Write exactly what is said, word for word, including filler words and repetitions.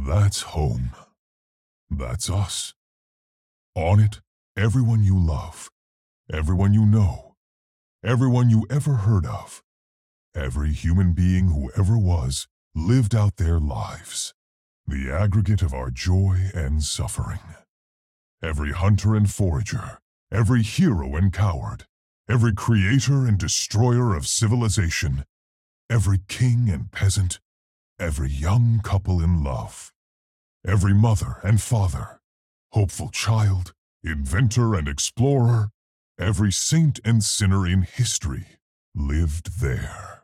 That's home. That's us. On it, everyone you love, everyone you know, everyone you ever heard of, every human being who ever was, lived out their lives, the aggregate of our joy and suffering. Every hunter and forager, every hero and coward, every creator and destroyer of civilization, every king and peasant, every young couple in love, every mother and father, hopeful child, inventor and explorer, every saint and sinner in history lived there.